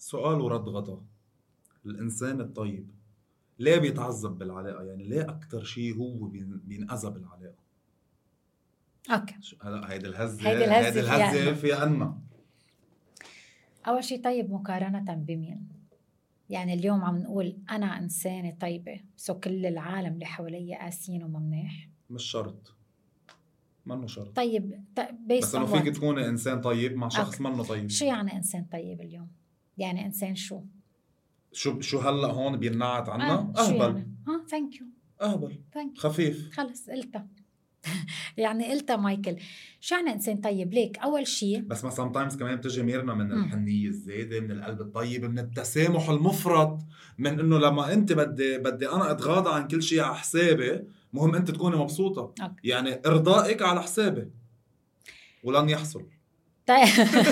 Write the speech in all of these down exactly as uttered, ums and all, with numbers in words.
سؤال ورد غطا. الإنسان الطيب ليه بيتعذب بالعلاقة؟ يعني ليه أكتر شيء هو بين- بينأذى بالعلاقة؟ اوكي شو- هلا هيدي الهزة هيدي الهزة هيدي فيها الهزة أنا. في عنا. اول شيء طيب مقارنة بمين؟ يعني اليوم عم نقول انا انسانة طيبة سو كل العالم اللي حوالي قاسيين وممناح. مش شرط، منه شرط. طيب بس إنه فيك بيست تكوني إنسان طيب مع شخص أوكي. منه طيب. شو يعني انسان طيب اليوم؟ يعني انسان شو؟ شو شو هلا هون بينعت عنا؟ آه شو أهبل. يعني؟ اه ثانك يو أهبل ثانك يو خفيف. خلص قلتها. يعني قلتها مايكل. شو يعني انسان طيب؟ ليك اول شيء بس ما sometimes كمان بتجي ميرنا من مم. الحنية الزايدة، من القلب الطيب، من التسامح المفرط، من انه لما انت بدي بدي انا اتغاضى عن كل شيء على حسابي، مهم انت تكوني مبسوطة. أوكي. يعني ارضائك على حسابي ولن يحصل. طيب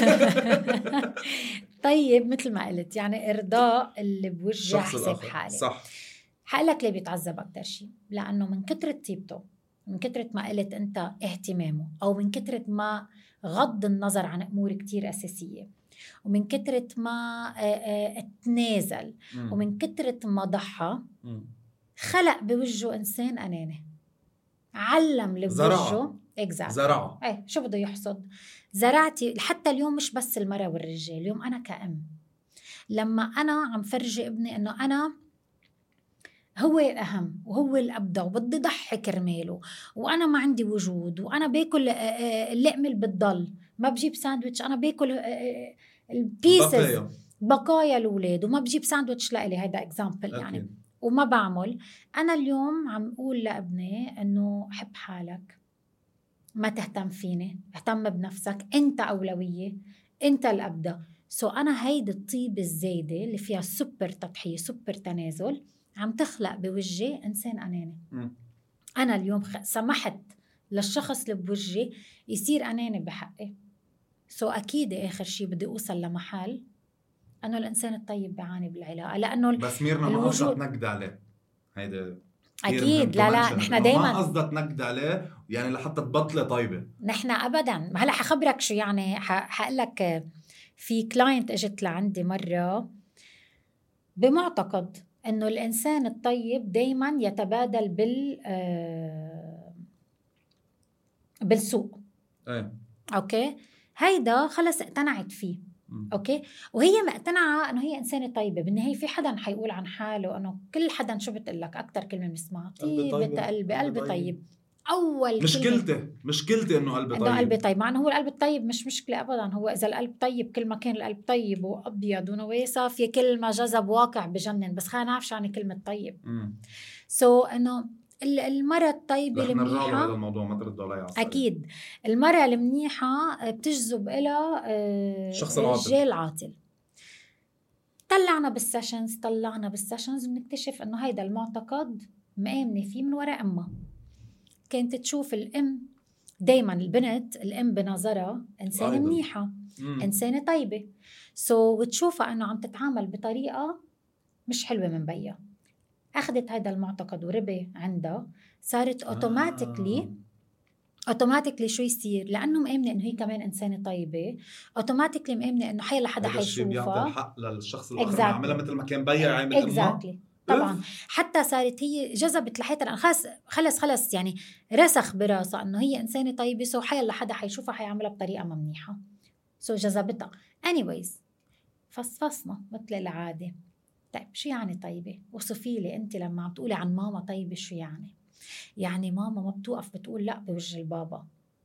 طيب مثل ما قلت يعني ارضاء اللي بوجه الشخص حساب الاخر حالي. صح. حقلك ليه بيتعذب اكتر شيء؟ لانه من كترة طيبته، من كترة ما قلت انت اهتمامه، او من كترة ما غض النظر عن امور كتير اساسية، ومن كترة ما تنازل، ومن كترة ما ضحى، خلق بوجهه انسان اناني، علم اللي بوجهه اكزاكت زرعه. ايه شو بده يحصد؟ زرعتي. حتى اليوم مش بس المرأة والرجال، اليوم انا كأم لما انا عم فرجي ابني انه انا هو الأهم وهو الأبدع وبدي ضحي كرماله، وأنا ما عندي وجود، وأنا باكل اللقمة اللي بتضل، ما بجيب ساندويتش، أنا باكل البيسز بقايا الأولاد وما بجيب ساندويتش لإلي. هيدا إكزامبل يعني. وما بعمل. أنا اليوم عم أقول لابني إنه حب حالك، ما تهتم فيني، اهتم بنفسك، أنت أولوية، أنت الأبدع. سو أنا هيدي الطيبة الزايدة اللي فيها سوبر تضحية سوبر تنازل عم تخلق بوجهي إنسان أناني. م. أنا اليوم خ... سمحت للشخص اللي بوجهي يصير أناني بحقي. سو أكيد آخر شيء بدي أوصل لمحل أنه الإنسان الطيب بيعاني بالعلاقة، لأنه بس ميرنا ما قصدت نقد عليه. هيدا أكيد لا لا نحن دايما ما قصدت نقد عليه يعني لحتى تبطلي طيبة. نحن أبدا. هلأ حخبرك شو يعني. حقلك في كلاينت اجت لعندي مرة بمعتقد انه الانسان الطيب دايما يتبادل بال آه بالسوء. ايه اوكي هيدا خلص اقتنعت فيه. م. اوكي وهي مقتنعه انه هي انسانه طيبه. بالنهايه في حدا حيقول عن حاله انه كل حدا شو بتقول لك اكثر كلمه بنسمعها طيبه قلبي قلبي طيب. اول مشكلتي مشكلتي انه قلبي طيب. انه قلبي طيب مع انه هو القلب الطيب مش مشكله ابدا. هو اذا القلب طيب كل ما كان القلب طيب وابيض ونوايا صافيه كل ما جذب واقع بجنن. بس خلينا نعرف شو يعني كلمه طيب. سو so, انه المرأة الطيبة المنيحة، رح نرجع هذا الموضوع ما تردوا علي على اكيد. المرأة المنيحة بتجذب إلى الرجال العاطل. طلعنا بالسيشنز طلعنا بالسيشنز بنكتشف انه هيدا المعتقد مآمنة فيه من وراء امها. كانت تشوف الام دايما البنت الام بنظرها انسانه أيضا. منيحه مم. انسانه طيبه. سو so, وتشوفها انه عم تتعامل بطريقه مش حلوه من بيها. اخذت هذا المعتقد وربي عندها. صارت اوتوماتيكلي آه. اوتوماتيكلي شو يصير؟ لانه مآمنه انه هي كمان انسانه طيبه، اوتوماتيكلي مآمنه انه حيلا حدا حيشوفها. بيعطي الحق للشخص الاخر exactly. عاملها مثل ما كان بيها عامل امها exactly. طبعا حتى صارت هي جذبت لحيتها خلص خلص خلص يعني رسخ براسها انه هي انسانه طيبه. سو حيلا حدا حيشوفها حيعملها بطريقه ما منيحه. سو جذبتها anyways. فصفصنا مثل العاده. طيب شو يعني طيبه؟ وصفي لي انت لما عم تقولي عن ماما طيبه شو يعني؟ يعني ماما ما بتوقف بتقول لا بوجه البابا.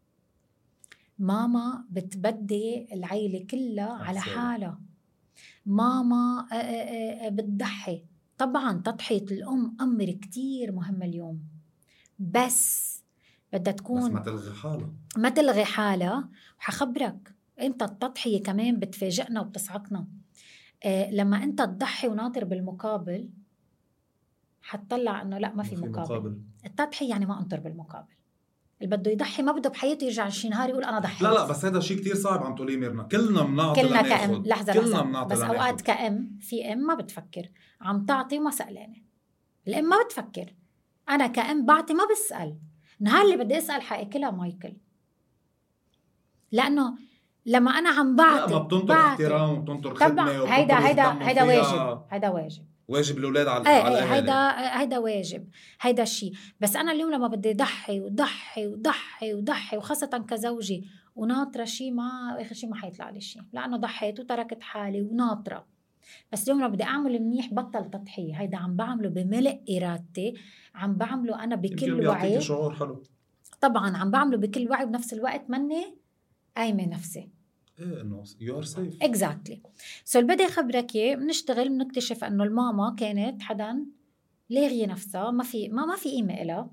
ماما بتبدي العيله كلها على حالها. ماما بتضحي. طبعا تضحية الأم أمر كتير مهم اليوم. بس بدها تكون بس ما تلغي حالها ما تلغي حالها. وحخبرك أنت التضحية كمان بتفاجئنا وبتصعقنا. آه لما أنت تضحي وناطر بالمقابل حتطلع أنه لا ما في مقابل. مقابل التضحية يعني ما أنطر بالمقابل. اللي بده يضحي ما بده بحياته يرجع شي نهار يقول أنا ضحيت. لا لا بس هذا شيء كتير صعب عم تقوليه ميرنا. كلنا بنعطي كلنا كأم لحظة كلنا لحظة بس لناخد. أوقات كأم في أم ما بتفكر عم تعطي وما سألانة. الأم ما بتفكر. أنا كأم بعطي ما بسأل. نهار اللي بدي أسأل حأكلها مايكل. لأنه لما انا عم بعطي ما بتنطر احترام وبتنطر خدمه هيدا هيدا هيدا واجب هيدا واجب واجب الاولاد على ايه على ايه هيدا هيدا واجب هيدا الشيء. بس انا اليوم لما بدي ضحي وضحي وضحي وضحي وخاصه كزوجي وناطره شيء، ما اخر شيء ما حيطلع لي شيء لانه ضحيت وتركت حالي وناطره. بس اليوم لما بدي اعمل منيح بطل تضحيه، هيدا عم بعمله بملء ارادتي، عم بعمله انا بكل وعي. شعور حلو طبعا عم بعمله بكل وعي، بنفس الوقت مني قايمه نفسي. ايه انه يو ار سيف اكزاكتلي. سو اللي بدي اخبرك اياه، بنشتغل بنكتشف انه الماما كانت حدا لاغيه نفسها، ما في ما ما في قيمه لها،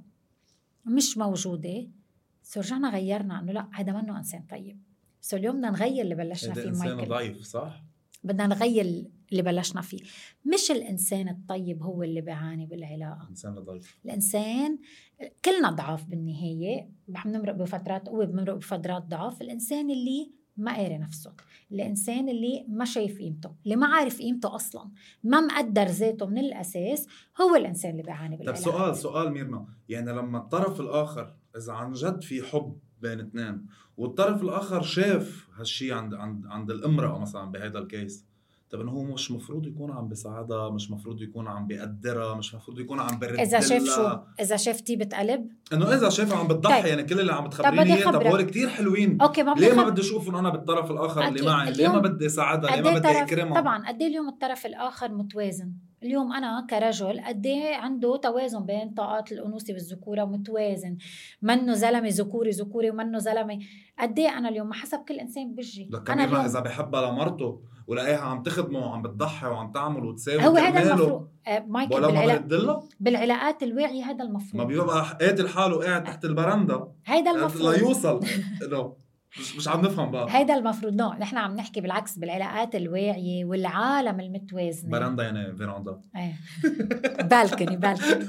مش موجوده. سو رجعنا غيرنا انه لا، هذا منه انسان طيب. سو اليوم بدنا نغير اللي بلشنا فيه. مايكل انسان ضعيف صح، بدنا نغير اللي بلشنا فيه. مش الانسان الطيب هو اللي بيعاني بالعلاقه، الانسان الضعيف. الانسان كلنا ضعاف بالنهايه، بنمرق بفترات قوه، بنمرق بفترات ضعف. الانسان اللي ما قاري نفسه، الإنسان اللي ما شايف قيمته، اللي ما عارف قيمته أصلاً، ما مقدر ذاته من الأساس، هو الإنسان اللي بيعاني بالعلاقات. طب سؤال سؤال ميرنا، يعني لما الطرف الآخر إذا عن جد في حب بين اثنين والطرف الآخر شاف هالشي عند عند عند الامرأة مثلاً بهذا الكيس، طب إنه هو مش مفروض يكون عم بيساعدها، مش مفروض يكون عم بيقدرها، مش مفروض يكون عم برد إذا شاف شو؟ إذا شاف طيبة قلب؟ إنه إذا شاف عم بتضحي. طيب. يعني كل اللي عم بتخبريني إياه طب هول كتير حلوين. أوكي، ما ليه ما بدي أشوفهم أنا بالطرف الآخر اللي معي؟ ليه ما بدي ساعدها؟ ليه ما بدي أكرمها؟ طبعاً قد اليوم الطرف الآخر متوازن. اليوم أنا كرجل قد عنده توازن بين طاقات الأنوثة والذكورة، متوازن، منه زلمة ذكوري ذكوري ومنه زلمة. قد أنا اليوم حسب كل إنسان بيجي. أنا اليوم إذا بحبها لمرته ولاقيها عم تخدمه وعم بتضحي وعم تعمل وتساوي، هو هذا المفروض. مايكل بالعلا... بالعلاقات الواعية هذا المفروض. ما بيبقى قاتل حاله قاعد تحت البرندة، هذا المفروض لا يوصل انه مش, مش عم نفهم بقى. هذا المفروض. نو نحن عم نحكي بالعكس، بالعلاقات الواعية والعالم المتوازنة. برندة يعني فيراندا، ايه بالكني بالكني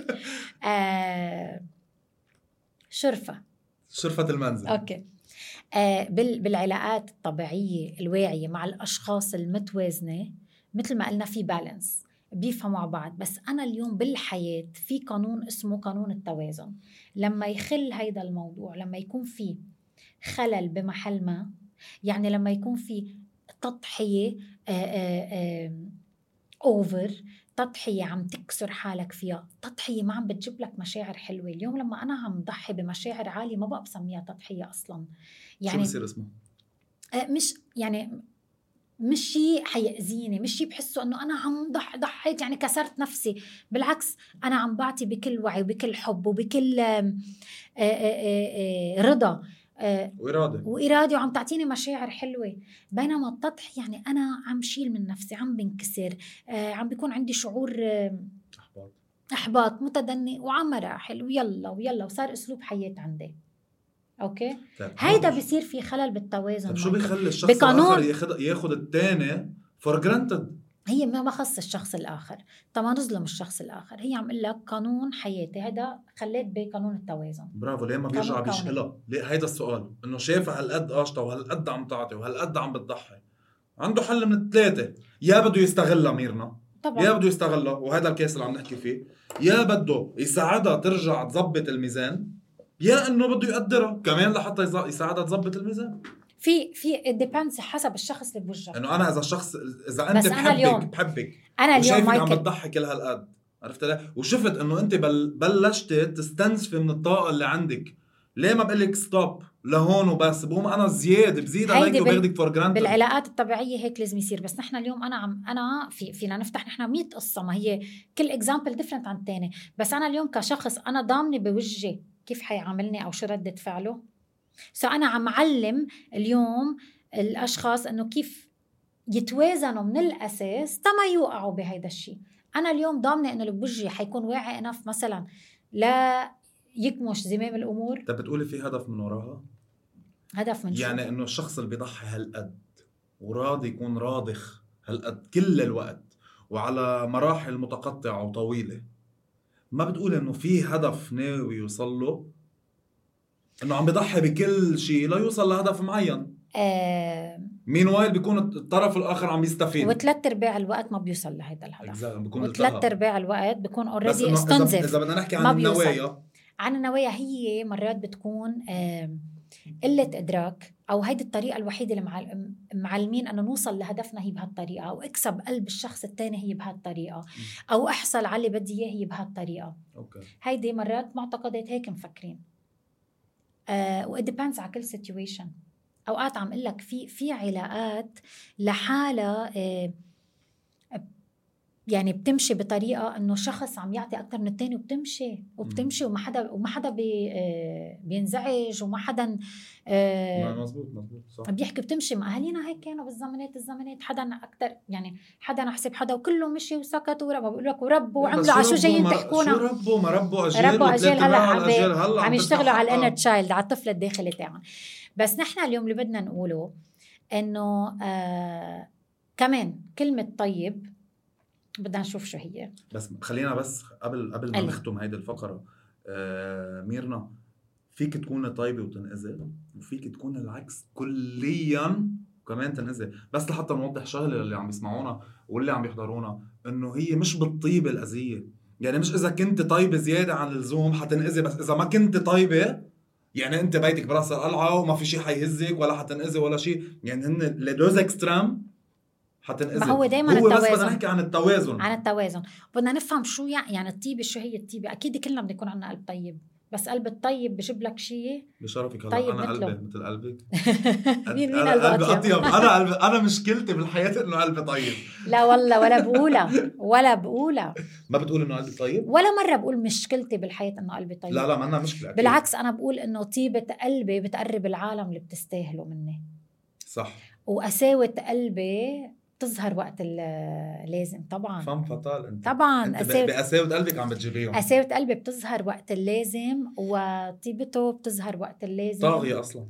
آه... شرفة شرفة المنزل. اوكي. آه بالعلاقات الطبيعية الواعية مع الأشخاص المتوازنة، مثل ما قلنا في بالانس، بيفهموا مع بعض. بس أنا اليوم بالحياة في قانون اسمه قانون التوازن. لما يخل هيدا الموضوع، لما يكون في خلل بمحل ما، يعني لما يكون في تضحية أوفر، تضحية عم تكسر حالك فيها، تضحية ما عم بتجيب لك مشاعر حلوة. اليوم لما أنا عم ضحي بمشاعر عالية ما بقى بسميها تضحية أصلاً. يعني شو بصير اسمه؟ مش يعني مش شيء حيأذيني، مش شيء بحسه أنه أنا عم ضح ضحيت يعني كسرت نفسي. بالعكس، أنا عم بعطي بكل وعي وبكل حب وبكل آآ آآ رضا وإرادة وإرادة، وعم تعطيني مشاعر حلوة. بينما التضحية يعني أنا عم شيل من نفسي، عم بنكسر، عم بيكون عندي شعور أحباط أحباط متدني وعم مراحل ويلا ويلا، وصار أسلوب حياة عندي. اوكي، هيدا بيصير في خلل بالتوازن. طب شو بيخلي الشخص بقانون... الاخر ياخذ ياخذ الثاني فور جرانتد؟ هي ما بخص الشخص الاخر، طب ما نظلم الشخص الاخر. هي عم اقول لك قانون حياتي، هذا خليت بقانون التوازن. برافو. ليه ما بيرجع بيشحلها؟ ليه هيدا السؤال؟ انه شايفه هالقد قاشطه وهالقد عم تعطي وهالقد عم بتضحي، عنده حل من الثلاثه: يا بده يستغلها ميرنا طبعا، يا بده يستغلها وهذا الكيس اللي عم نحكي فيه، يا بده يساعدها ترجع تزبط الميزان، يا انه بده يقدرها كمان لحتى يساعدها تزبط الميزان. في في ديبندس حسب الشخص اللي بوجهك. انه انا اذا الشخص اذا انت بحبك اليوم. بحبك انا اليوم عم بتضحي كل هالقد، عرفت ليه؟ وشفت انه انت بل بلشت تستنزفي من الطاقه اللي عندك، ليه ما بقلك ستوب لهون وبس؟ بقوم انا زياده بزيد عليك وباخدك فور جرانتد. بالعلاقات الطبيعيه هيك لازم يصير. بس نحن اليوم انا عم انا في فينا نفتح نحن مية قصه، ما هي كل اكزامبل ديفرنت عن الثاني. بس انا اليوم كشخص انا ضامنه بوجهي كيف حيعاملني او شو ردة فعله. سو انا عم علم اليوم الاشخاص انه كيف يتوازنوا من الاساس تما يوقعوا بهيدا الشيء. انا اليوم ضامنه انه اللي بوجهي حيكون واعي انف مثلا لا يكمش زمام الامور. انت بتقولي في هدف من وراها؟ هدف من شو؟ يعني انه الشخص اللي بيضحي هالقد وراضي يكون راضخ هالقد كل الوقت وعلى مراحل متقطعه وطويله، ما بتقول انه في هدف ناوي يوصل له؟ انه عم بيضحي بكل شيء لا يوصل لهدف معين. آه مين وايل بيكون الطرف الاخر عم يستفيد، وثلاث ارباع الوقت ما بيوصل لهذا الهدف، وثلاث ارباع الوقت بيكون اوريدي استنزف. اذا بدنا نحكي عن النوايا، عن النوايا هي مرات بتكون آه قلة إدراك، أو هيدي الطريقة الوحيدة اللي معلمين أنه نوصل لهدفنا هي بهالطريقة، أو اكسب قلب الشخص التاني هي بهالطريقة، أو أحصل على اللي بدي إياه هي بهالطريقة. أوكي. هيدي مرات معتقدات هيك مفكرين. آه و it depends على كل situation. أوقات عم قلك في في علاقات لحالة آه يعني بتمشي بطريقة إنه شخص عم يعطي أكتر من التاني وبتمشي وبتمشي وما حدا وما حدا بي بينزعج وما حدا آه مزبوط مزبوط صح بيحكي بتمشي. مع أهالينا هيك كانوا بالزمانات الزمانات حدا أكتر يعني حدا نحسب حدا وكله مشي وسكت وربوا بقول لك وربوا وعملوا على شو جايين تحكونا. شو ربوا ما ربوا أجيال ربوا أجيال هلا عم, هلأ عم يشتغلوا على الانر تشايلد على الطفل الداخلي تاعهم. بس نحن اليوم اللي بدنا نقوله إنه آه كمان كلمة طيب بدنا نشوف شو هي. بس خلينا بس قبل قبل ما نختم هيدي الفقرة آه ميرنا، فيك تكون طيبة وتنأذي وفيك تكون العكس كليا كمان تنأذي. بس لحتى نوضح شغلة اللي عم يسمعونا واللي عم يحضرونا انه هي مش بالطيبة الأذية. يعني مش اذا كنت طيبة زيادة عن اللزوم حتنأذي، بس اذا ما كنت طيبة يعني انت بيتك براس القلعة وما في شيء حيهزك ولا حتنأذي ولا شيء. يعني هن لدوز اكسترام حتنأذي. ما هو دايما هو التوازن. بس بدنا نحكي عن التوازن عن التوازن بدنا نفهم شو يعني الطيبة. شو هي الطيبة؟ اكيد كلنا بدنا يكون عندنا قلب طيب، بس قلب الطيب بجيب لك شيء بشرفك. هلا طيب انا مثله. قلبي مثل قلبك. مين مين قلبي قلبه اطيب؟ انا قلبي انا مشكلتي بالحياه انه قلبي طيب. لا والله ولا بقولها ولا بقولها. ما بتقول انه قلبي طيب ولا مره بقول مشكلتي بالحياه انه قلبي طيب. لا لا ما أنا مشكله أكيد. بالعكس انا بقول انه طيبه قلبي بتقرب العالم اللي بتستاهلوا مني. صح. وقساوه قلبي تظهر وقت اللازم. طبعا فم فطال انت. طبعا انت بقساوة قلبك عم بتجيبيهم. قساوة قلبي بتظهر وقت اللازم وطيبته بتظهر وقت اللازم. طاغية اصلا.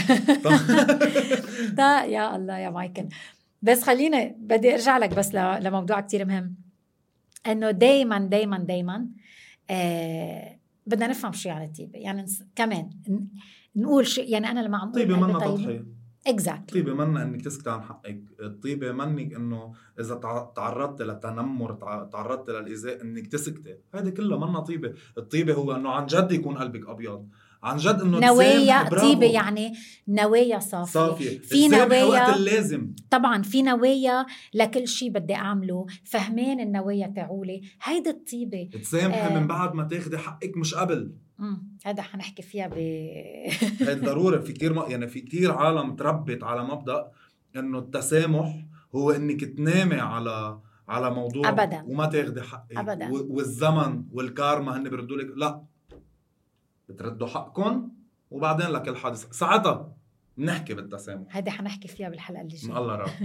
طا يا الله يا مايكل. بس خلينا بدي ارجع لك بس لموضوع كتير مهم، انه دايما دايما دايما آه بدنا نفهم شو يعني طيبة. يعني كمان نقول شو يعني. انا لما عم اقول طيبة منا تضحية. exactly. طيبة منها انك تسكت عن حقك. الطيبة منك انه اذا تعرضت للتنمر تعرضت للايذاء انك تسكتي. هذا كله منها طيبة. الطيبة هو انه عن جد يكون قلبك ابيض، عن جد انه نوايا طيبة. يعني نوايا صافية, صافية. في نوايا وقت اللازم. طبعا في نوايا لكل شيء بدي اعمله، فهمان النوايا تعولي. هيدا الطيبة تسامحي آه من بعد ما تاخدي حقك مش قبل. امم هذا حنحكي فيها ب هي ضروري. في كتير م... يعني في كتير عالم تربت على مبدأ انه التسامح هو انك تنامي على على موضوع أبداً. وما تاخدي حقك. أبداً. و... والزمن والكارما هن بيردوا لك لا، بتردوا حقكم وبعدين لكل حادث ساعتها بنحكي بالتسامح. هذا حنحكي فيها بالحلقة اللي جاية. الله رب.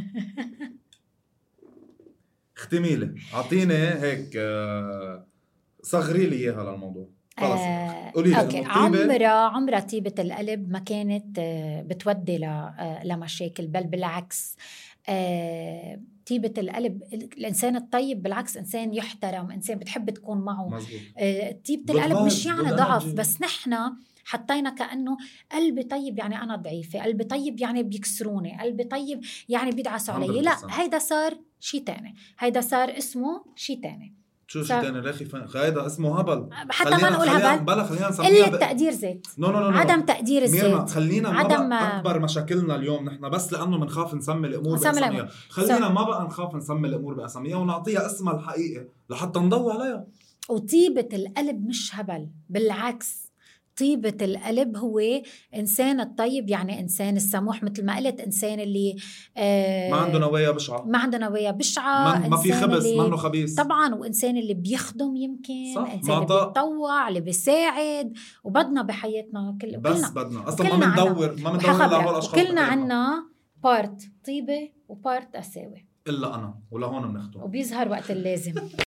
اختمي لي، اعطيني هيك صغري لي اياها للموضوع. خلص آه، قولي لي. اوكي. عمرها عمرها طيبة القلب ما كانت بتودي لمشاكل، بل بالعكس. آه، طيبة القلب الإنسان الطيب بالعكس إنسان يحترم، إنسان بتحب تكون معه. آه، طيبة القلب مش يعني ضعف، بس نحن حطينا كأنه قلبي طيب يعني أنا ضعيفة، قلبي طيب يعني بيكسروني، قلبي طيب يعني بيدعسوا علي. لا، هيدا صار شي تاني، هيدا صار اسمه شي تاني. شو شي تاني رخي فن... هيدا اسمه هبل. حتى ما نقول هبل، بلا خلينا نسميها قلة تقدير ذات. نو نو نو عدم نو. تقدير الذات. خلينا عدم ما أكبر مشاكلنا اليوم نحن بس لأنه منخاف نسمي الأمور بأساميها. خلينا سو... ما بقى نخاف نسمي الأمور بأساميها ونعطيها اسمها الحقيقي لحتى نضوي عليها. وطيبة القلب مش هبل، بالعكس. طيبة القلب هو إنسان الطيب، يعني إنسان السموح مثل ما قلت، إنسان اللي آه ما عنده نوايا بشعة، ما عنده نوايا بشعة، ما في خبث، ما عنده خبيث طبعا، وإنسان اللي بيخدم يمكن، صح. إنسان اللي بيتطوع، اللي بيساعد. وبدنا بحياتنا كل بس كلنا بدنا أصلا ما بندور ما بندور لهول الأشخاص. كلنا عنا بارت طيبة وبارت قساوة، إلا أنا. ولهون بنختم وبيظهر وقت اللازم.